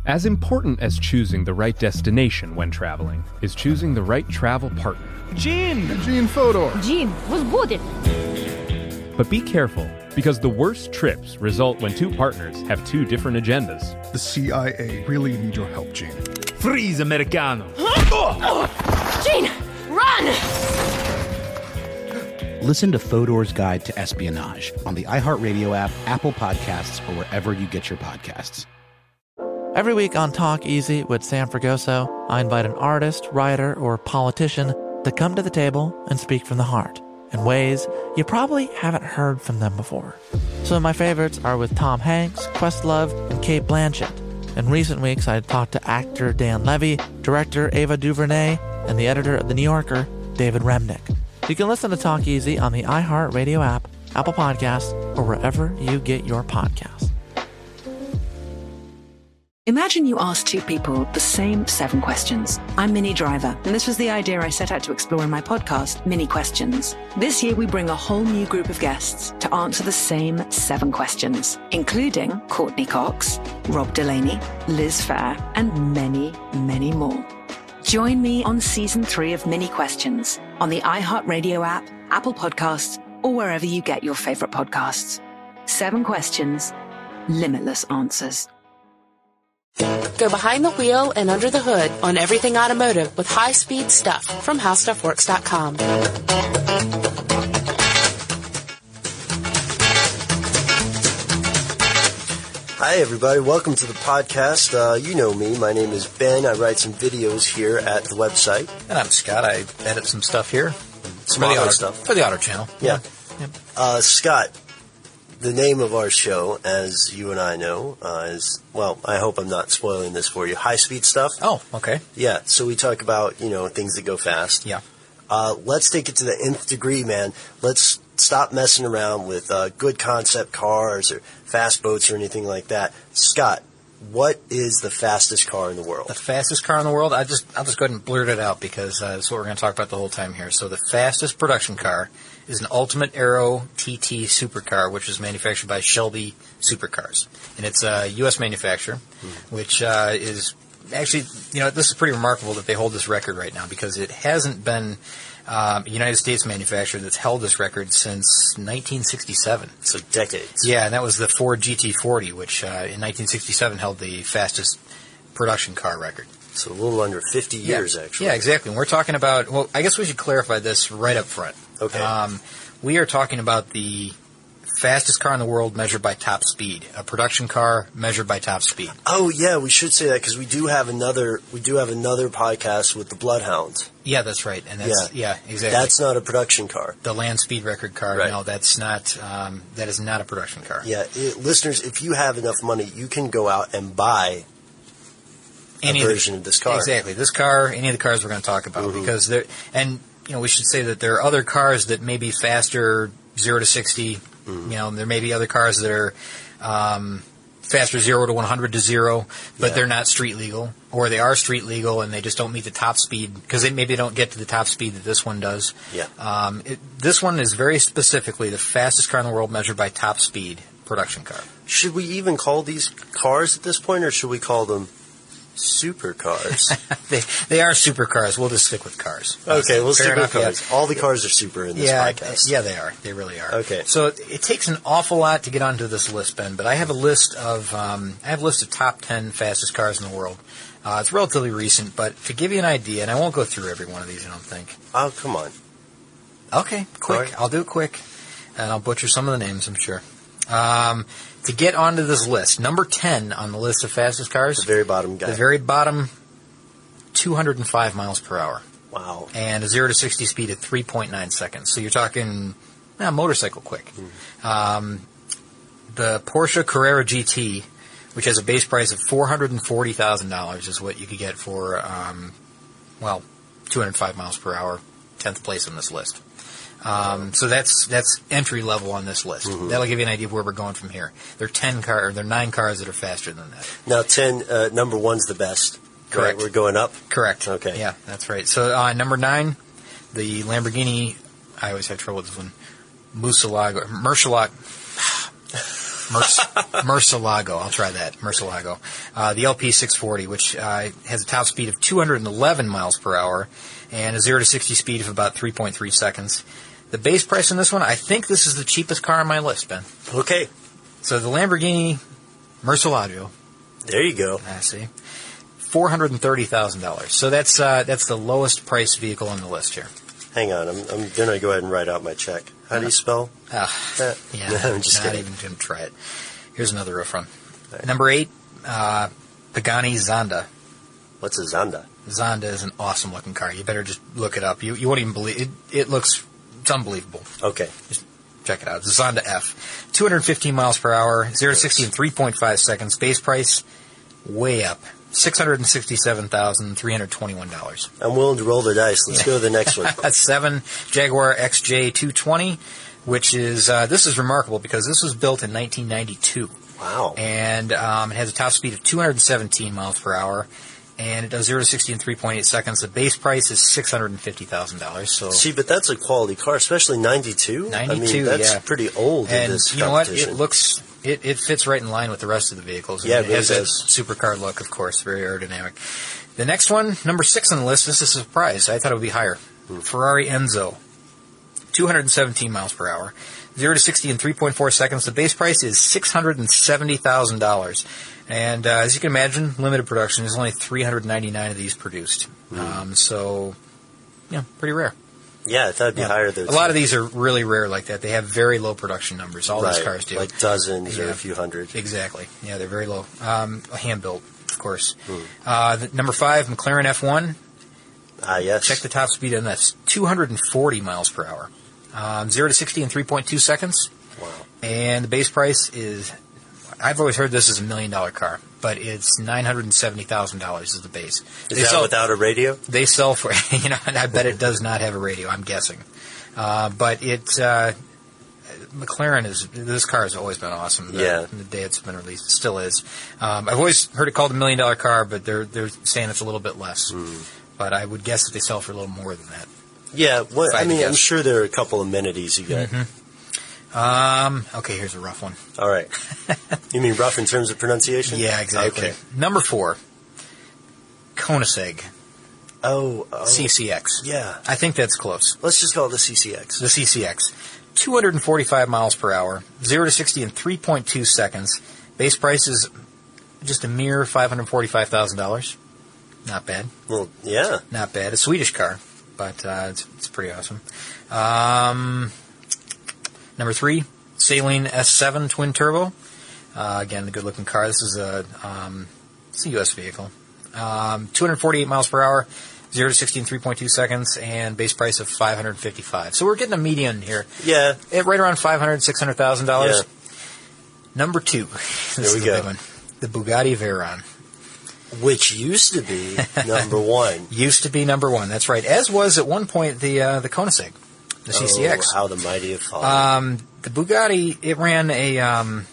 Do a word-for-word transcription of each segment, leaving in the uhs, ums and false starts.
As important as choosing the right destination when traveling is choosing the right travel partner. Gene! Gene Fodor! Gene, was будет? But be careful, because the worst trips result when two partners have two different agendas. The C I A really need your help, Gene. Freeze, Americano! Gene, run! Listen to Fodor's Guide to Espionage on the iHeartRadio app, Apple Podcasts, or wherever you get your podcasts. Every week on Talk Easy with Sam Fragoso, I invite an artist, writer, or politician to come to the table and speak from the heart in ways you probably haven't heard from them before. Some of my favorites are with Tom Hanks, Questlove, and Cate Blanchett. In recent weeks, I talked to actor Dan Levy, director Ava DuVernay, and the editor of The New Yorker, David Remnick. You can listen to Talk Easy on the iHeartRadio app, Apple Podcasts, or wherever you get your podcasts. Imagine you ask two people the same seven questions. I'm Minnie Driver, and this was the idea I set out to explore in my podcast, Minnie Questions. This year, we bring a whole new group of guests to answer the same seven questions, including Courtney Cox, Rob Delaney, Liz Phair, and many, many more. Join me on season three of Minnie Questions on the iHeartRadio app, Apple Podcasts, or wherever you get your favorite podcasts. Seven questions, limitless answers. Go behind the wheel and under the hood on everything automotive with high-speed stuff from how stuff works dot com. Hi, everybody. Welcome to the podcast. Uh, you know me. My name is Ben. I write some videos here at the website. And I'm Scott. I edit some stuff here. Some for the auto auto stuff. For the Auto Channel. Yeah. yeah. Uh, Scott, the name of our show, as you and I know, uh, is, well, I hope I'm not spoiling this for you, High Speed Stuff. Oh, okay. Yeah, so we talk about, you know, things that go fast. Yeah. Uh, let's take it to the nth degree, man. Let's stop messing around with uh, good concept cars or fast boats or anything like that. Scott, what is the fastest car in the world? The fastest car in the world? I just, I'll just go ahead and blurt it out because uh, that's what we're going to talk about the whole time here. So the fastest production car is an Ultimate Aero T T supercar, which is manufactured by Shelby Supercars. And it's a U S manufacturer, mm. which uh, is actually, you know, this is pretty remarkable that they hold this record right now because it hasn't been um, a United States manufacturer that's held this record since nineteen sixty-seven. So decades. Yeah, and that was the Ford G T forty, which uh, in nineteen sixty-seven held the fastest production car record. So a little under fifty years, yeah. actually. Yeah, exactly. And we're talking about, well, I guess we should clarify this right up front. Okay. Um, we are talking about the fastest car in the world measured by top speed, a production car measured by top speed. Oh yeah, we should say that because we do have another we do have another podcast with the Bloodhounds. Yeah, that's right, and that's yeah, yeah exactly. That's not a production car. The land speed record car. Right. No, that's not. Um, that is not a production car. Yeah, it, listeners, if you have enough money, you can go out and buy any a version of, the, of this car. Exactly, this car, any of the cars we're going to talk about, mm-hmm. because there and. You know, we should say that there are other cars that may be faster zero to sixty. Mm. You know, there may be other cars that are um, faster zero to one hundred to zero, but yeah. they're not street legal. Or they are street legal and they just don't meet the top speed because they maybe don't get to the top speed that this one does. Yeah. Um, it, this one is very specifically the fastest car in the world measured by top speed production car. Should we even call these cars at this point, or should we call them supercars? they they are supercars. We'll just stick with cars. Okay, we'll Fair stick with enough, cars. Yeah. All the cars are super in this yeah, podcast. Yeah, they are. They really are. Okay. So it, it takes an awful lot to get onto this list, Ben. But I have a list of um, I have a list of top ten fastest cars in the world. Uh, it's relatively recent, but to give you an idea, and I won't go through every one of these. I don't think. Oh, come on. Okay, quick. Right. I'll do it quick, and I'll butcher some of the names. I'm sure. Um, to get onto this list, number ten on the list of fastest cars, the very bottom guy, the very bottom. two hundred five miles per hour. Wow. And a zero to sixty speed at three point nine seconds. So you're talking eh, motorcycle quick. Mm. Um, the Porsche Carrera G T, which has a base price of four hundred forty thousand dollars, is what you could get for, um, well, two hundred five miles per hour, tenth place on this list. Um, so that's that's entry level on this list. Mm-hmm. That'll give you an idea of where we're going from here. There are ten car, or there are nine cars that are faster than that. Now, ten, uh, number one's the best. Correct. Right, we're going up? Correct. Okay. Yeah, that's right. So uh, number nine, the Lamborghini, I always have trouble with this one, Murcielago, Murcielago, Murs- Murcielago. I'll try that. Murcielago. Uh, the L P six forty, which uh, has a top speed of two hundred eleven miles per hour and a zero to sixty speed of about three point three seconds. The base price on this one, I think this is the cheapest car on my list, Ben. Okay. So the Lamborghini Murcielago. There you go. I see. four hundred thirty thousand dollars. So that's uh, that's the lowest priced vehicle on the list here. Hang on, I'm, I'm going to go ahead and write out my check. How do you spell uh, that? Yeah, No, I'm just not kidding. even going to try it. Here's another rough one. Right. Number eight, uh, Pagani Zonda. What's a Zonda? Zonda is an awesome looking car. You better just look it up. You you won't even believe it. It looks it's unbelievable. Okay. Just check it out. It's a Zonda F. two hundred fifteen miles per hour, zero to sixty in three point five seconds. Base price, way up. six hundred sixty-seven thousand three hundred twenty-one dollars. I'm willing to roll the dice. Let's go to the next one. A seven Jaguar X J two twenty, which is, uh, this is remarkable because this was built in nineteen ninety-two. Wow. And um, it has a top speed of two hundred seventeen miles per hour, and it does zero to sixty in three point eight seconds. The base price is six hundred fifty thousand dollars. So See, but that's a quality car, especially ninety-two. ninety-two, I mean, that's yeah. pretty old and in this you know what? competition. It looks, it, it fits right in line with the rest of the vehicles. Yeah, it it really has does. that supercar look, of course, very aerodynamic. The next one, number six on the list, this is a surprise. I thought it would be higher. Hmm. Ferrari Enzo, two hundred seventeen miles per hour, zero to sixty in three point four seconds. The base price is six hundred seventy thousand dollars. And uh, as you can imagine, limited production. There's only three hundred ninety-nine of these produced. Hmm. Um, so, yeah, pretty rare. Yeah, I thought it'd be Yeah. higher than A lot of these are really rare like that. They have very low production numbers. All right, these cars do. like dozens or Yeah. a few hundred. Exactly. Yeah, they're very low. Um, hand-built, of course. Hmm. Uh, the, number five, McLaren F one. Ah, yes. Check the top speed on this. two hundred forty miles per hour. Um, zero to sixty in three point two seconds. Wow. And the base price is, I've always heard this is a million-dollar car, but it's nine hundred seventy thousand dollars is the base. Is They that sell- without a radio? They sell for, you know, and I bet it does not have a radio, I'm guessing. Uh, but it, uh, McLaren is, this car has always been awesome. The, Yeah. The day it's been released, it still is. Um, I've always heard it called a million dollar car, but they're, they're saying it's a little bit less. Mm. But I would guess that they sell for a little more than that. Yeah, what, If I I had to mean, I'm guess. sure there are a couple of amenities you get. Mm-hmm. Um, okay, here's a rough one. All right. You mean rough in terms of pronunciation? Yeah, exactly. Okay. Number four, Koenigsegg Oh, oh. C C X. Yeah. I think that's close. Let's just call it the C C X. The C C X. two hundred forty-five miles per hour, zero to sixty in three point two seconds. Base price is just a mere five hundred forty-five thousand dollars. Not bad. Well, yeah. Not bad. A Swedish car, but uh, it's, it's pretty awesome. Um, number three, Saleen S seven twin turbo. Uh, again, a good-looking car. This is a um, it's a U S vehicle. Um, two hundred forty-eight miles per hour, zero to sixty in three point two seconds, and base price of five hundred fifty-five. So we're getting a median here. Yeah. At right around five hundred, six hundred thousand dollars. Yeah. Number two. This There is we the go. big one. The Bugatti Veyron. Which used to be number one. Used to be number one. That's right. As was at one point the uh, the Koenigsegg, the C C X. Oh, how the mighty have fallen. Um, the Bugatti, it ran a, um,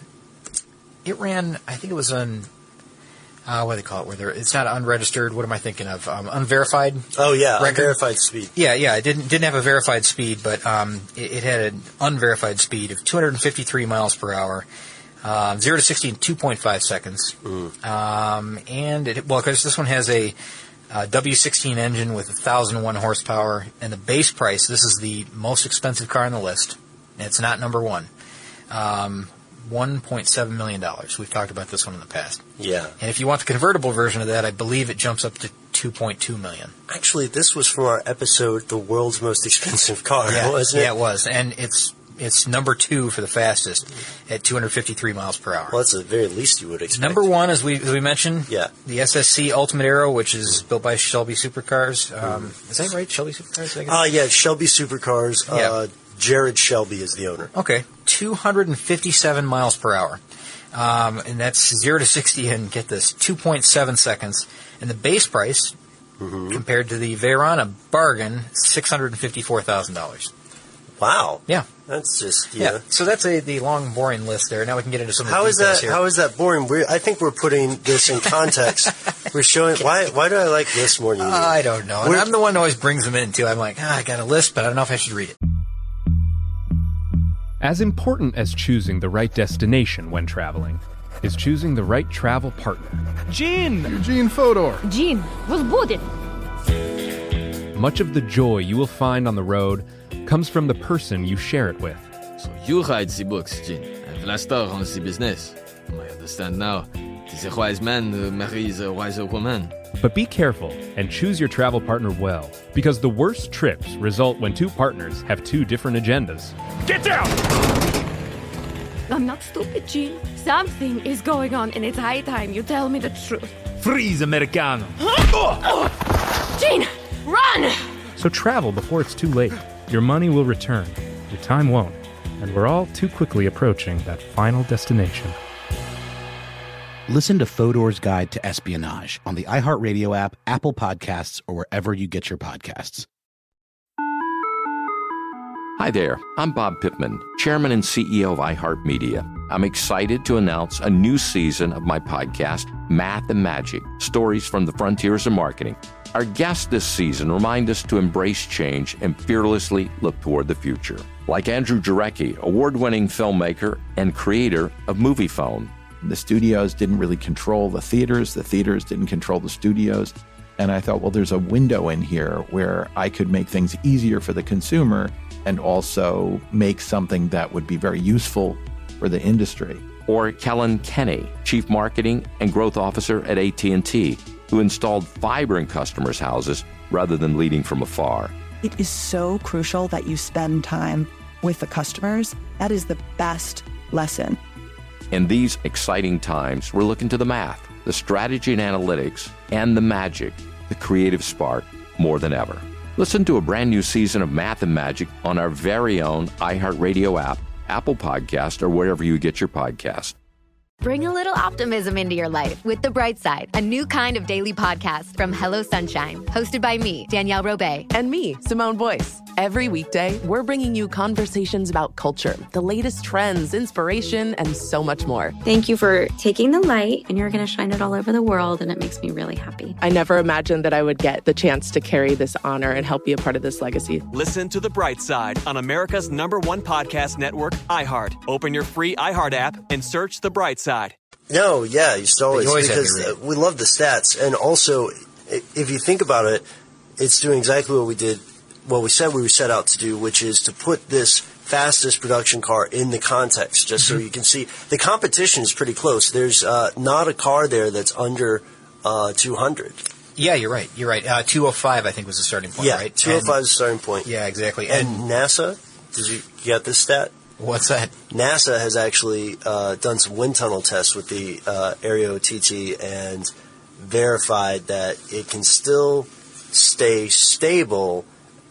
it ran, I think it was an, uh, what do they call it? Where they're, it's not unregistered. What am I thinking of? Um, unverified. oh, yeah, record. unverified speed. Yeah, yeah. It didn't didn't have a verified speed, but um, it, it had an unverified speed of two hundred fifty-three miles per hour. Um, zero to sixty in two point five seconds. Mm. Um, and, it, well, because this one has a uh, W sixteen engine with one thousand one horsepower, and the base price, this is the most expensive car on the list, and it's not number one, um, one point seven million dollars. We've talked about this one in the past. Yeah. And if you want the convertible version of that, I believe it jumps up to two point two million dollars. Actually, this was from our episode, The World's Most Expensive Car, Yeah, wasn't it? yeah, it was. And it's it's number two for the fastest at two hundred fifty-three miles per hour. Well, that's the very least you would expect. Number one, as we as we mentioned, Yeah. the S S C Ultimate Aero, which is built by Shelby Supercars. Um, is that right? Shelby Supercars? Did I get Uh, yeah, Shelby Supercars. Yeah. Uh, Jared Shelby is the owner. Okay, two hundred fifty-seven miles per hour. Um, and that's zero to sixty in, get this, two point seven seconds. And the base price, Mm-hmm. compared to the Veyron, a bargain, six hundred fifty-four thousand dollars. Wow. Yeah. That's just, Yeah. yeah. So that's a the long, boring list there. Now we can get into some of the How is details that? here. How is that boring? We're, I think we're putting this in context. We're showing why. Why do I like lists more than you? do? I don't know. And We're- I'm the one who always brings them in, too. I'm like, ah, I got a list, but I don't know if I should read it. As important as choosing the right destination when traveling is choosing the right travel partner. Gene! Eugene Fodor. Gene was booted. Much of the joy you will find on the road comes from the person you share it with. So you write the books, Gene, and Vlastar runs the business. I understand now. It is a wise man who marries a wiser woman. But be careful and choose your travel partner well, because the worst trips result when two partners have two different agendas. Get down! I'm not stupid, Gene. Something is going on, and it's high time you tell me the truth. Freeze, Americano! Gene, run! So travel before it's too late. Your money will return, your time won't, and we're all too quickly approaching that final destination. Listen to Fodor's Guide to Espionage on the iHeartRadio app, Apple Podcasts, or wherever you get your podcasts. Hi there, I'm Bob Pittman, Chairman and C E O of iHeartMedia. I'm excited to announce a new season of my podcast, Math and Magic, Stories from the Frontiers of Marketing. Our guests this season remind us to embrace change and fearlessly look toward the future. Like Andrew Jarecki, award-winning filmmaker and creator of MoviePhone. The studios didn't really control the theaters. The theaters didn't control the studios. And I thought, well, there's a window in here where I could make things easier for the consumer and also make something that would be very useful for the industry. Or Kellen Kenny, Chief Marketing and Growth Officer at A T and T, who installed fiber in customers' houses rather than leading from afar. It is so crucial that you spend time with the customers. That is the best lesson. In these exciting times, we're looking to the math, the strategy and analytics, and the magic, the creative spark, more than ever. Listen to a brand new season of Math and Magic on our very own iHeartRadio app, Apple Podcast, or wherever you get your podcast. Bring a little optimism into your life with The Bright Side, a new kind of daily podcast from Hello Sunshine, hosted by me, Danielle Robay. And me, Simone Boyce. Every weekday, we're bringing you conversations about culture, the latest trends, inspiration, and so much more. Thank you for taking the light, and you're going to shine it all over the world, and it makes me really happy. I never imagined that I would get the chance to carry this honor and help be a part of this legacy. Listen to The Bright Side on America's number one podcast network, iHeart. Open your free iHeart app and search The Bright Side. No, yeah, you still always, You always because have to read. we love the stats, and also, i- if you think about it, it's doing exactly what we did, what we said we were set out to do, which is to put this fastest production car in the context, just Mm-hmm. so you can see. The competition is pretty close. There's uh, not a car there that's under uh, two hundred. Yeah, you're right. You're right. Uh, two oh five, I think, was the starting point, Yeah, right? two oh five is the starting point. Yeah, exactly. And, And, NASA, did you, you got this stat? What's that? NASA has actually uh, done some wind tunnel tests with the uh, Aereo T T and verified that it can still stay stable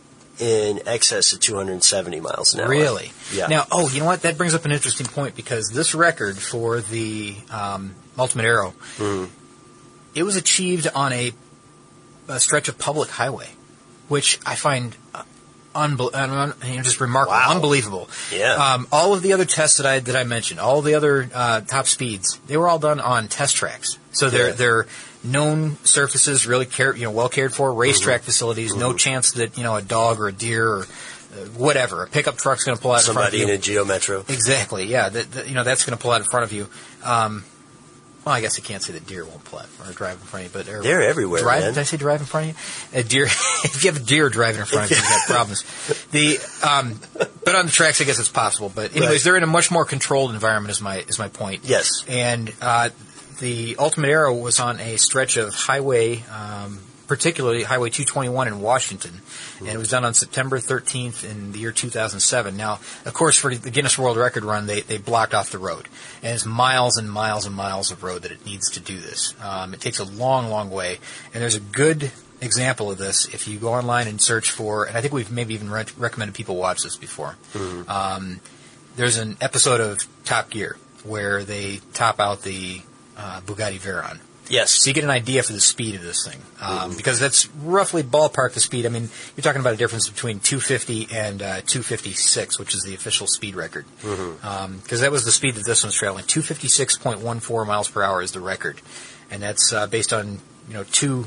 in excess of two hundred seventy miles an hour. Really? Yeah. Now, oh, you know what? That brings up an interesting point, because this record for the um, Ultimate Aero, Mhm. it was achieved on a, a stretch of public highway, which I find uh, unbel- uh, you know, just remarkable, unbelievable. Yeah. Um, all of the other tests that I that I mentioned, all the other uh, top speeds, they were all done on test tracks. So they're Yeah. they're known surfaces, really care, you know, well cared for, racetrack Mhm. facilities. No Mhm. chance that you know a dog or a deer or uh, whatever, a pickup truck's going to pull out Somebody in in front of a you. Geo Metro. Exactly. Yeah. That, that, you know that's going to pull out in front of you. Um, well, I guess I can't say that deer won't pull out or drive in front of you, but or They're everywhere, Drive, man. Did I say drive in front of you? A deer. If you have a deer driving in front of you, you've got problems. The um, but on the tracks, I guess it's possible. But anyways, Right. they're in a much more controlled environment. Is my is my point. Yes. And uh, the Ultimate Aero was on a stretch of highway, um, particularly Highway two twenty-one in Washington, and it was done on September thirteenth in the year two thousand seven. Now, of course, for the Guinness World Record run, they, they blocked off the road, and it's miles and miles and miles of road that it needs to do this. Um, it takes a long, long way, and there's a good example of this if you go online and search for, and I think we've maybe even re- recommended people watch this before. Mhm. Um, there's an episode of Top Gear where they top out the uh, Bugatti Veyron. Yes. So you get an idea for the speed of this thing, um, because that's roughly ballpark the speed. I mean, you're talking about a difference between two fifty and uh, two fifty-six, which is the official speed record. Because Mhm. um, that was the speed that this one's traveling. two fifty-six point one four miles per hour is the record, and that's uh, based on you know two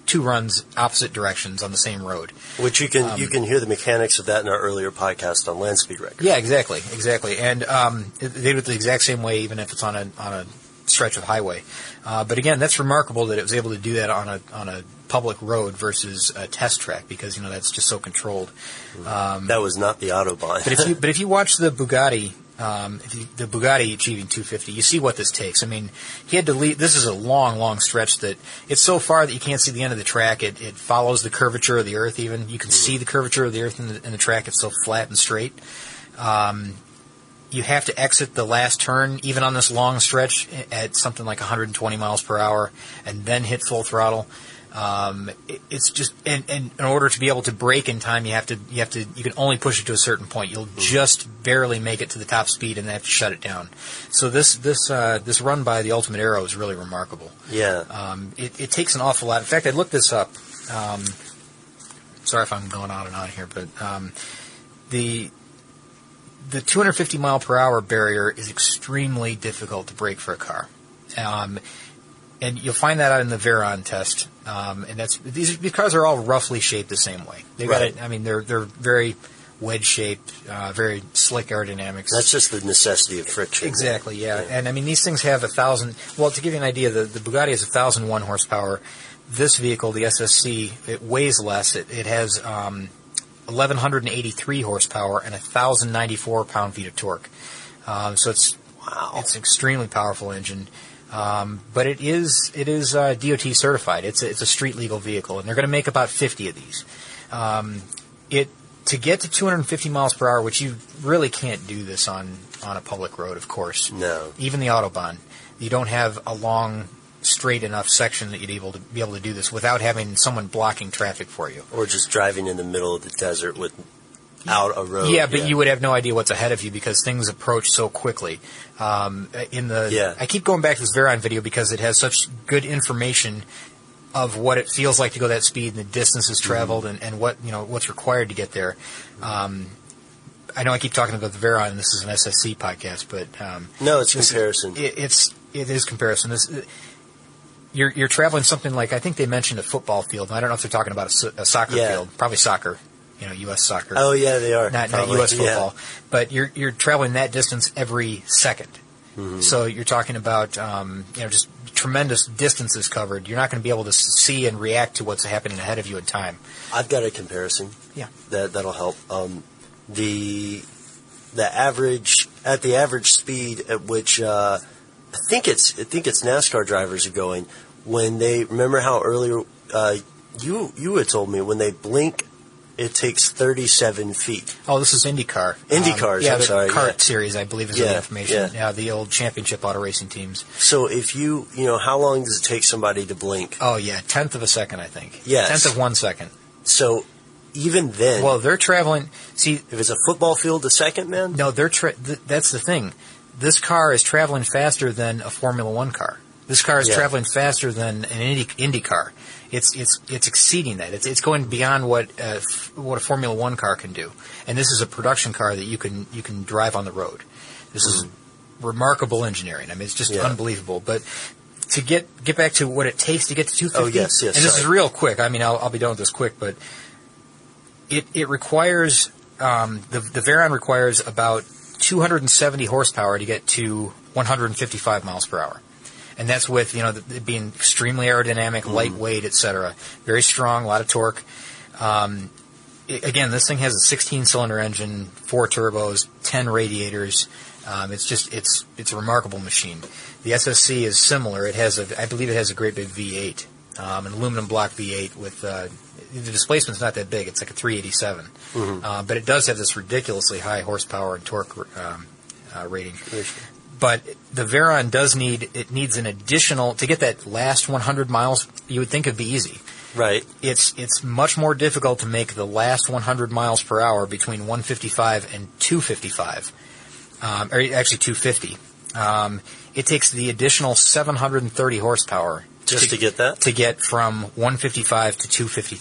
two runs opposite directions on the same road. Which you can Um, you can hear the mechanics of that in our earlier podcast on Land Speed Record. Yeah, exactly, exactly. And um, they do it the exact same way, even if it's on a on a stretch of highway. Uh, but again, that's remarkable that it was able to do that on a on a public road versus a test track, because you know that's just so controlled. Um, that was not the Autobahn. but if you but if you watch the Bugatti. Um, if you, the Bugatti achieving two fifty, you see what this takes. I mean, he had to leave. This is a long, long stretch that it's so far that you can't see the end of the track. It, it follows the curvature of the earth. Even you can see the curvature of the earth in the, in the track. It's so flat and straight. Um, you have to exit the last turn, even on this long stretch, at something like one hundred twenty miles per hour, and then hit full throttle. Um, it, it's just, and, and in order to be able to brake in time, you have to, you have to, you can only push it to a certain point. You'll just barely make it to the top speed, and then have to shut it down. So this, this, uh, this run by the Ultimate Aero is really remarkable. Yeah. Um, it, it takes an awful lot. In fact, I looked this up. Um, sorry if I'm going on and on here, but um, the the two hundred fifty mile per hour barrier is extremely difficult to break for a car. Um, And you'll find that out in the Veyron test, um, and that's these, these cars are all roughly shaped the same way. They got Right. it. I mean, they're they're very wedge shaped, uh, very slick aerodynamics. That's just the necessity of friction. Exactly, yeah. And I mean, these things have a thousand. Well, to give you an idea, the, the Bugatti has a thousand one horsepower. This vehicle, the S S C, it weighs less. It, it has um, eleven eighty three horsepower and a thousand ninety four pound feet of torque. Um, so it's wow, it's an extremely powerful engine. Um, but it is it is uh, D O T certified. It's a, it's a street legal vehicle, and they're going to make about fifty of these. Um, it to get to two hundred fifty miles per hour, which you really can't do this on, on a public road, of course. No. Even the Autobahn, you don't have a long, straight enough section that you'd able to be able to do this without having someone blocking traffic for you. Or just driving in the middle of the desert with out a road. Yeah, but you would have no idea what's ahead of you because things approach so quickly. Um, in the, Yeah. I keep going back to this Veyron video because it has such good information of what it feels like to go that speed and the distances traveled and, and what you know what's required to get there. Um, I know I keep talking about the Veyron, and this is an S S C podcast, but um, No, it's this- comparison. It, it's it is comparison. This. You're, you're traveling something like, I think they mentioned a football field. I don't know if they're talking about a, so- a soccer Yeah. field, probably soccer. You know, U S soccer. Oh, yeah, they are. Not, not Probably, U S yeah. football. But you're you're traveling that distance every second. Mhm. So you're talking about um, you know just tremendous distances covered. You're not going to be able to see and react to what's happening ahead of you in time. I've got a comparison. Yeah. That that'll help. Um, the the average at the average speed at which uh, I think it's I think it's NASCAR drivers are going when they remember how earlier uh, you you had told me when they blink. It takes thirty-seven feet. Oh, this is IndyCar. IndyCars, Um, yeah, I'm the sorry. kart yeah. series, I believe, is Yeah, the information. yeah. Yeah, the old championship auto racing teams. So if you, you know, how long does it take somebody to blink? Oh, yeah, tenth of a second, I think. Yes. Tenth of one second. So even then, Well, they're traveling. See, if it's a football field a second, man. No, they're tra- th- that's the thing. This car is traveling faster than a Formula One car. This car is Yeah. traveling faster than an Indy, Indy car. It's it's it's exceeding that. It's it's going beyond what uh, f- what a Formula One car can do. And this is a production car that you can you can drive on the road. This is remarkable engineering. I mean, it's just Yeah. unbelievable. But to get get back to what it takes to get to two fifty. Oh, yes, yes, And this sorry. is real quick. I mean, I'll, I'll be done with this quick, but it it requires um, the the Veyron requires about two hundred seventy horsepower to get to one hundred fifty-five miles per hour, and that's with you know the, it being extremely aerodynamic, lightweight, et cetera. Very strong, a lot of torque. Um, i again, this thing has a sixteen cylinder engine, four turbos, ten radiators. Um, it's just it's it's a remarkable machine. The S S C is similar. It has a I believe it has a great big V eight, um, an aluminum block V eight with. Uh, The displacement's not that big. It's like a three eighty-seven. Mhm. Uh, but it does have this ridiculously high horsepower and torque um, uh, rating. But the Veyron does need, it needs an additional, to get that last one hundred miles, you would think it'd be easy. Right. It's it's much more difficult to make the last one hundred miles per hour between one fifty-five and two fifty-five. Um, or actually two fifty. Um, it takes the additional seven hundred thirty horsepower Just to get that? to get from one fifty-five to two fifty-three.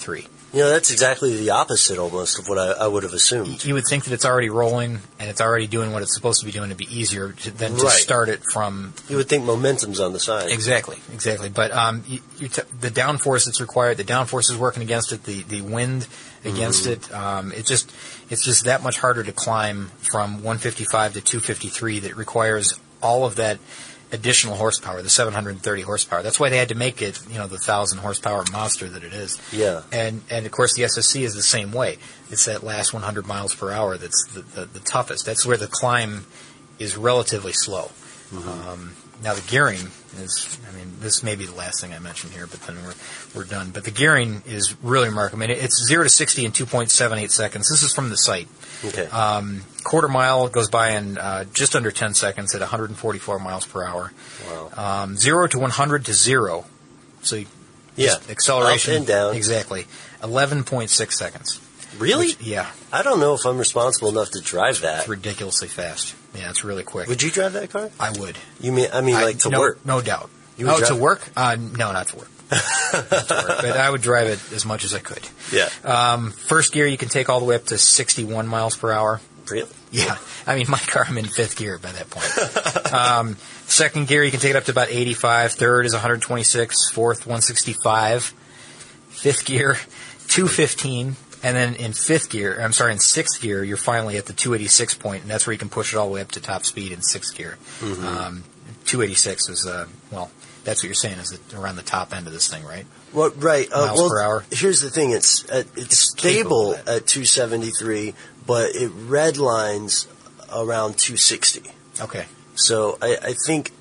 You know, that's exactly the opposite almost of what I, I would have assumed. You would think that it's already rolling and it's already doing what it's supposed to be doing. It'd be easier to, than to Right. start it from. You would think momentum's on the side. Exactly, exactly. But um, you, you t- the downforce that's required, the downforce is working against it. The the wind against Mhm. it. Um, it just it's just that much harder to climb from one fifty-five to two fifty-three. That requires all of that additional horsepower, the seven hundred thirty horsepower. That's why they had to make it, you know, the one thousand horsepower monster that it is. Yeah. And and of course the S S C is the same way. It's that last one hundred miles per hour that's the, the, the toughest. That's where the climb is relatively slow. Mm-hmm. Um, now the gearing is, I mean, this may be the last thing I mention here, but then we're we're done. But the gearing is really remarkable. I mean, it's zero to sixty in two point seven eight seconds. This is from the site. Okay. Um, quarter mile goes by in uh, just under ten seconds at one hundred forty-four miles per hour. Wow. Um, zero to one hundred to zero. So you, Yeah. just acceleration. Up and down. Exactly. eleven point six seconds. Really? Which- yeah. I don't know if I'm responsible enough to drive that. It's ridiculously fast. Yeah, it's really quick. Would you drive that car? I would. You mean? I mean, I- like to no, work? No doubt. You would oh, to drive- work? Uh, no, not to work. Not to work. But I would drive it as much as I could. Yeah. Um, first gear, you can take all the way up to sixty-one miles per hour. Really? Yeah. I mean, my car, I'm in fifth gear by that point. um, second gear, you can take it up to about eighty-five. Third is one hundred twenty-six. Fourth, one sixty-five. Fifth gear, two fifteen. And then in fifth gear, I'm sorry, in sixth gear, you're finally at the two eighty-six point, and that's where you can push it all the way up to top speed in sixth gear. Mhm. Um, two eighty-six is, uh, well, that's what you're saying, is it around the top end of this thing, right? Well, right. Uh, Miles well, per hour. Here's the thing: it's uh, it's capable stable at two seventy-three, but it redlines around two sixty. Okay. So I, I think.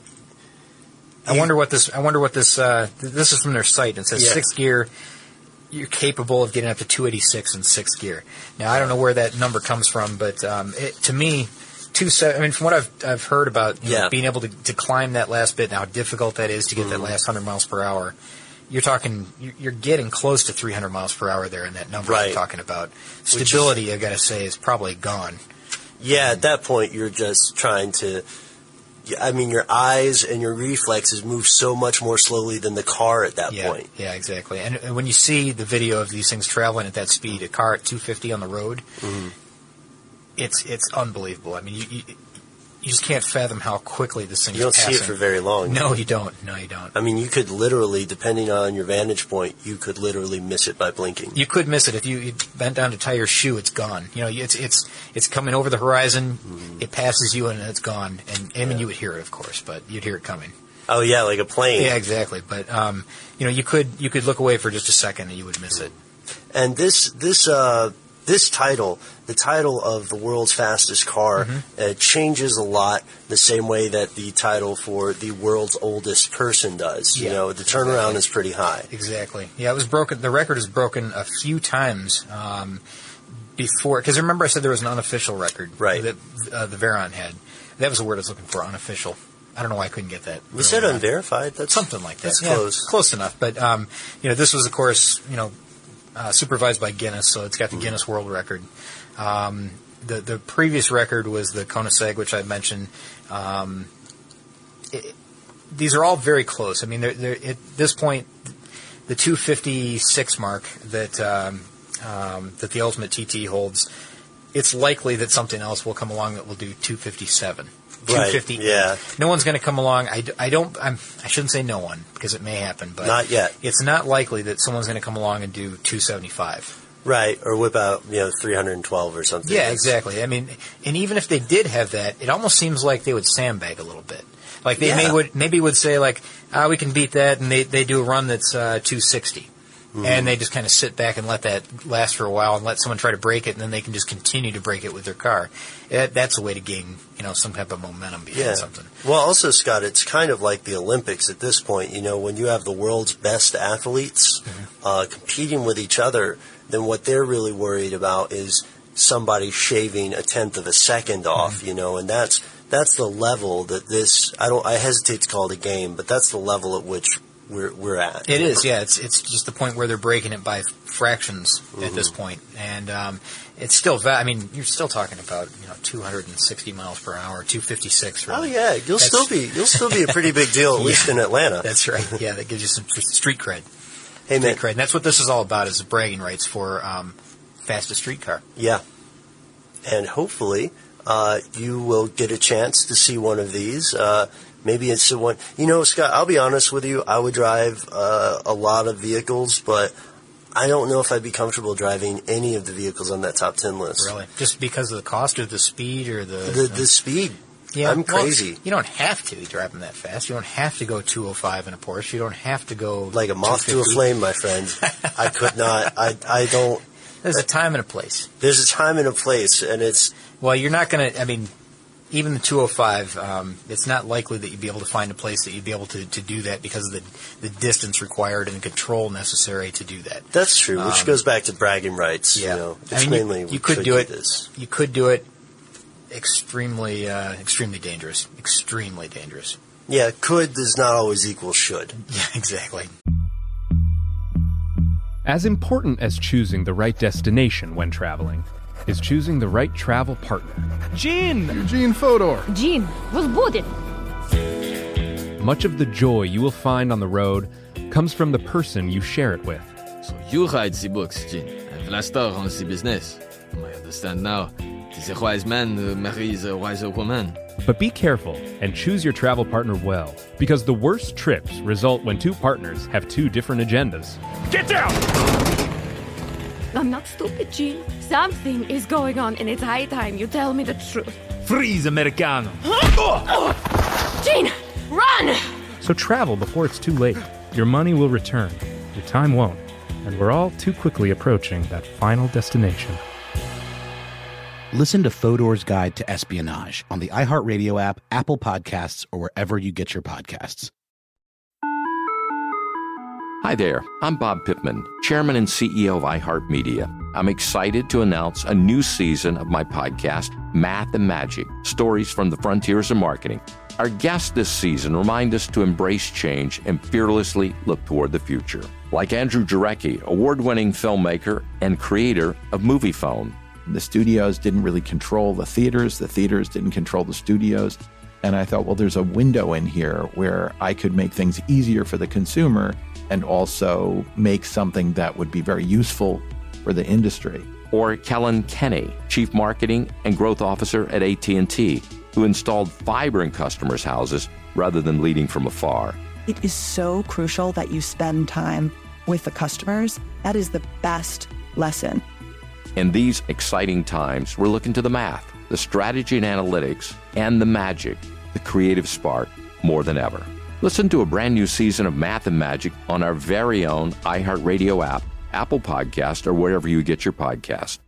I wonder what this. I wonder what this. Uh, th- this is from their site. It says Yeah. sixth gear. You're capable of getting up to two eighty-six in sixth gear. Now I don't know where that number comes from, but um, it, to me, two. Se- I mean, from what I've I've heard about you know, Yeah. being able to, to climb that last bit, and how difficult that is to get that last hundred miles per hour. You're talking. You're you're getting close to three hundred miles per hour there in that number Right. I'm talking about. Which is- Stability, I got to say, is probably gone. Yeah, at that point, you're just trying to. I mean, your eyes and your reflexes move so much more slowly than the car at that Yeah, point. yeah, exactly. And, and when you see the video of these things traveling at that speed, a car at two fifty on the road, Mhm. it's it's unbelievable. I mean, you, you you just can't fathom how quickly this thing You is don't see passing. it for very long. No, you don't. No, you don't. I mean, you could literally, depending on your vantage point, you could literally miss it by blinking. You could miss it if you, you bent down to tie your shoe. It's gone. You know, it's it's it's coming over the horizon. Mm-hmm. It passes you and it's gone. And I mean, you would hear it, of course, but you'd hear it coming. Oh yeah, like a plane. Yeah, exactly. But um, you know, you could you could look away for just a second and you would miss it. And this this uh, this title, the title of the world's fastest car, Mm-hmm. uh, changes a lot. The same way that the title for the world's oldest person does. You Yeah, know, the turnaround exactly. is pretty high. Exactly. Yeah, it was broken. The record is broken a few times um, before. Because remember, I said there was an unofficial record Right. that uh, the Veyron had. That was the word I was looking for. Unofficial. I don't know why I couldn't get that. We said unverified. That's something like that. That's Yeah, close. close enough. But um, you know, this was, of course, you know, uh, supervised by Guinness, so it's got the Mm-hmm. Guinness World Record. Um, the the previous record was the Koenigsegg, which I mentioned. Um, it, these are all very close. I mean, they're, they're, at this point, the two fifty-six mark that um, um, that the Ultimate T T holds, it's likely that something else will come along that will do two fifty-seven. Right, two fifty. yeah. No one's going to come along. I, d- I don't. I'm, I shouldn't say no one because it may happen, but Not yet. It's not likely that someone's going to come along and do two seventy-five. Right, or whip out, you know, three hundred twelve or something. Yeah, exactly. I mean, and even if they did have that, it almost seems like they would sandbag a little bit. Like they Yeah. may would maybe would say like, ah, we can beat that, and they they do a run that's uh, two sixty. Mhm. And they just kind of sit back and let that last for a while and let someone try to break it, and then they can just continue to break it with their car. That, that's a way to gain, you know, some type of momentum behind Yeah. something. Well, also, Scott, it's kind of like the Olympics at this point. You know, when you have the world's best athletes Mm-hmm. uh, competing with each other, then what they're really worried about is somebody shaving a tenth of a second off. Mm-hmm. You know, and that's that's the level that this. I don't. I hesitate to call it a game, but that's the level at which we're we're at. It is, yeah. It's it's just the point where they're breaking it by fractions at this Mhm. point, and um, it's still. Va- I mean, you're still talking about you know two hundred sixty miles per hour, two fifty-six. Oh Really. yeah, you'll That's- still be you'll still be a pretty big deal, at least Yeah, in Atlanta. That's right. Yeah, that gives you some tr- street cred. Hey, man. And that's what this is all about, is bragging rights for um, fastest streetcar. Yeah. And hopefully uh, you will get a chance to see one of these. Uh, maybe it's the one. You know, Scott, I'll be honest with you. I would drive uh, a lot of vehicles, but I don't know if I'd be comfortable driving any of the vehicles on that top ten list. Really? Just because of the cost or the speed or the... The, the speed. Yeah, I'm crazy. Well, you don't have to drive them that fast. You don't have to go two oh five in a Porsche. You don't have to go... Like a moth to a flame, my friend. I could not. I, I don't... There's a time and a place. There's a time and a place, and it's... Well, you're not going to... I mean, even the two oh five, um, it's not likely that you'd be able to find a place that you'd be able to, to do that because of the, the distance required and the control necessary to do that. That's true, which um, goes back to bragging rights. Yeah. You know, it's I mean, mainly you, we you could, could do it. This. You could do it extremely, uh, extremely dangerous. Extremely dangerous. Yeah, could does not always equal should. Yeah, exactly. As important as choosing the right destination when traveling is choosing the right travel partner. Gene! Eugene Fodor. Gene, was booted. Much of the joy you will find on the road comes from the person you share it with. So you write the books, Gene, and Vlastar runs the business. I understand now. The wise man marries a wiser woman. But be careful and choose your travel partner well, because the worst trips result when two partners have two different agendas. Get down! I'm not stupid, Gene. Something is going on, and it's high time you tell me the truth. Freeze, Americano! Gene, run! So travel before it's too late. Your money will return, your time won't, and we're all too quickly approaching that final destination. Listen to Fodor's Guide to Espionage on the iHeartRadio app, Apple Podcasts, or wherever you get your podcasts. Hi there, I'm Bob Pittman, Chairman and C E O of iHeartMedia. I'm excited to announce a new season of my podcast, Math and Magic, Stories from the Frontiers of Marketing. Our guests this season remind us to embrace change and fearlessly look toward the future. Like Andrew Jarecki, award-winning filmmaker and creator of MoviePhone. The studios didn't really control the theaters. The theaters didn't control the studios. And I thought, well, there's a window in here where I could make things easier for the consumer and also make something that would be very useful for the industry. Or Kellen Kenny, Chief Marketing and Growth Officer at A T and T, who installed fiber in customers' houses rather than leading from afar. It is so crucial that you spend time with the customers. That is the best lesson. In these exciting times, we're looking to the math, the strategy and analytics, and the magic, the creative spark, more than ever. Listen to a brand new season of Math and Magic on our very own iHeartRadio app, Apple Podcast, or wherever you get your podcast.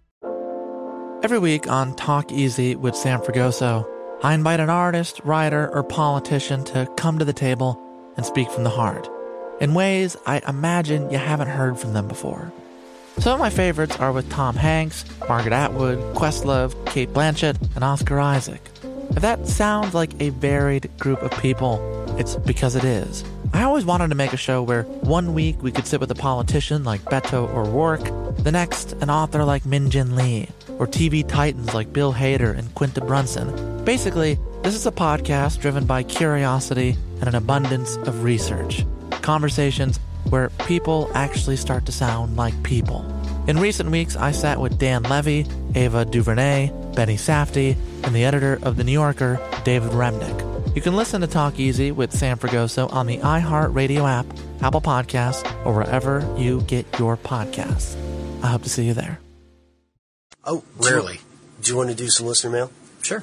Every week on Talk Easy with Sam Fragoso, I invite an artist, writer, or politician to come to the table and speak from the heart in ways I imagine you haven't heard from them before. Some of my favorites are with Tom Hanks, Margaret Atwood, Questlove, Cate Blanchett, and Oscar Isaac. If that sounds like a varied group of people, it's because it is. I always wanted to make a show where one week we could sit with a politician like Beto or Rourke, the next an author like Min Jin Lee, or T V titans like Bill Hader and Quinta Brunson. Basically, this is a podcast driven by curiosity and an abundance of research. Conversations where people actually start to sound like people. In recent weeks, I sat with Dan Levy, Ava DuVernay, Benny Safdie, and the editor of The New Yorker, David Remnick. You can listen to Talk Easy with Sam Fragoso on the iHeartRadio app, Apple Podcasts, or wherever you get your podcasts. I hope to see you there. Oh, rarely. Do you, do you want to do some listener mail? Sure.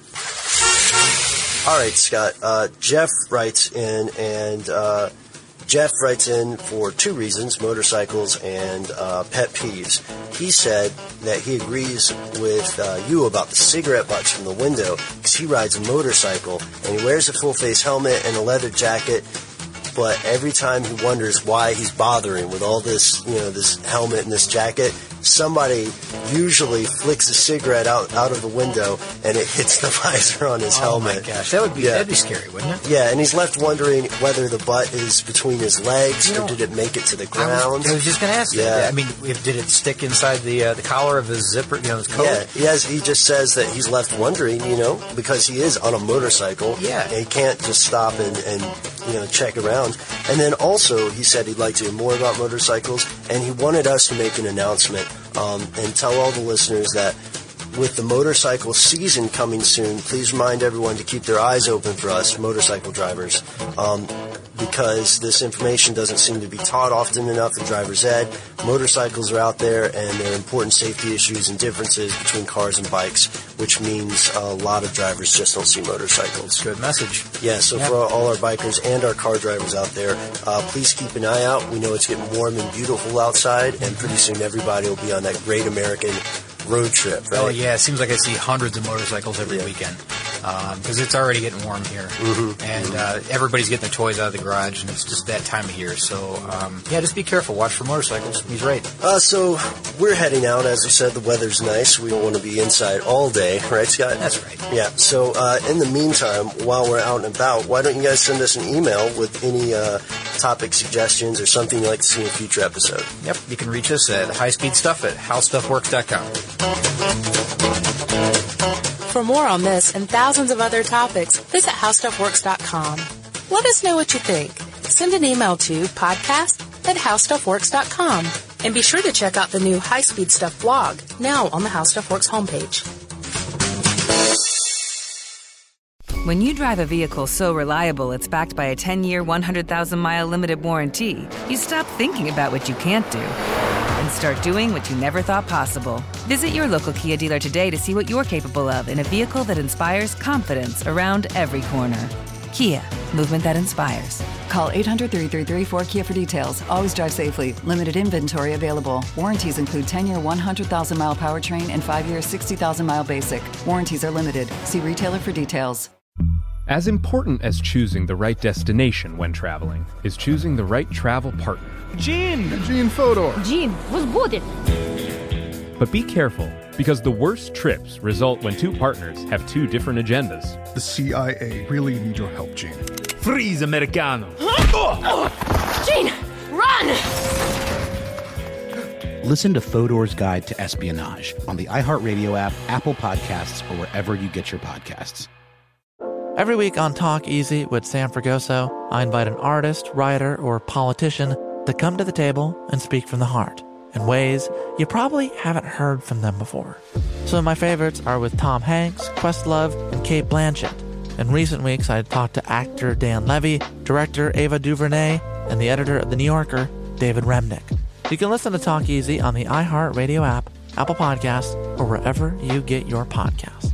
All right, Scott. Uh, Jeff writes in, and uh, Jeff writes in for two reasons, motorcycles and uh, pet peeves. He said that he agrees with uh, you about the cigarette butts from the window because he rides a motorcycle and he wears a full-face helmet and a leather jacket, but every time he wonders why he's bothering with all this, you know, this helmet and this jacket, somebody usually flicks a cigarette out, out of the window and it hits the visor on his oh helmet. Oh my gosh, that would be, yeah. that'd be scary, wouldn't it? Yeah, and he's left wondering whether the butt is between his legs you know, or did it make it to the ground. I was, I was just going to ask yeah. that. I mean, if, did it stick inside the uh, the collar of his zipper, you know, his coat? Yeah, he, has, he just says that he's left wondering, you know, because he is on a motorcycle. Yeah. And he can't just stop and, and you know, check around. And then also, he said he'd like to hear more about motorcycles, and he wanted us to make an announcement um, and tell all the listeners that with the motorcycle season coming soon, please remind everyone to keep their eyes open for us, motorcycle drivers, um, because this information doesn't seem to be taught often enough in driver's ed. Motorcycles are out there, and there are important safety issues and differences between cars and bikes, which means a lot of drivers just don't see motorcycles. Good message. Yeah, so Yep. for all our bikers and our car drivers out there, uh, please keep an eye out. We know it's getting warm and beautiful outside, and pretty soon everybody will be on that great American road trip, right? Oh, yeah. It seems like I see hundreds of motorcycles every yeah. weekend because um, it's already getting warm here. Mm-hmm. And uh, everybody's getting their toys out of the garage, and it's just that time of year. So, um, yeah, just be careful. Watch for motorcycles. He's right. Uh, so we're heading out. As we said, the weather's nice. We don't want to be inside all day, right, Scott? That's right. Yeah. So uh, in the meantime, while we're out and about, why don't you guys send us an email with any uh, topic suggestions or something you'd like to see in a future episode? Yep. You can reach us at highspeedstuff at how stuff works dot com. For more on this and thousands of other topics, visit how stuff works dot com. Let us know what you think. Send an email to podcast at how stuff works dot com. And be sure to check out the new High Speed Stuff blog, now on the How Stuff Works homepage. When you drive a vehicle so reliable it's backed by a ten-year, one hundred thousand mile limited warranty, you stop thinking about what you can't do and start doing what you never thought possible. Visit your local Kia dealer today to see what you're capable of in a vehicle that inspires confidence around every corner. Kia, movement that inspires. Call eight hundred, three three three, four K I A for details. Always drive safely. Limited inventory available. Warranties include ten-year, one hundred thousand mile powertrain and five-year, sixty thousand mile basic. Warranties are limited. See retailer for details. As important as choosing the right destination when traveling is choosing the right travel partner. Gene! Gene Fodor! Gene, was good. But be careful, because the worst trips result when two partners have two different agendas. The C I A really need your help, Gene. Freeze, Americano! Gene, run! Listen to Fodor's Guide to Espionage on the iHeartRadio app, Apple Podcasts, or wherever you get your podcasts. Every week on Talk Easy with Sam Fragoso, I invite an artist, writer, or politician to come to the table and speak from the heart in ways you probably haven't heard from them before. Some of my favorites are with Tom Hanks, Questlove, and Cate Blanchett. In recent weeks, I talked to actor Dan Levy, director Ava DuVernay, and the editor of The New Yorker, David Remnick. You can listen to Talk Easy on the iHeartRadio app, Apple Podcasts, or wherever you get your podcasts.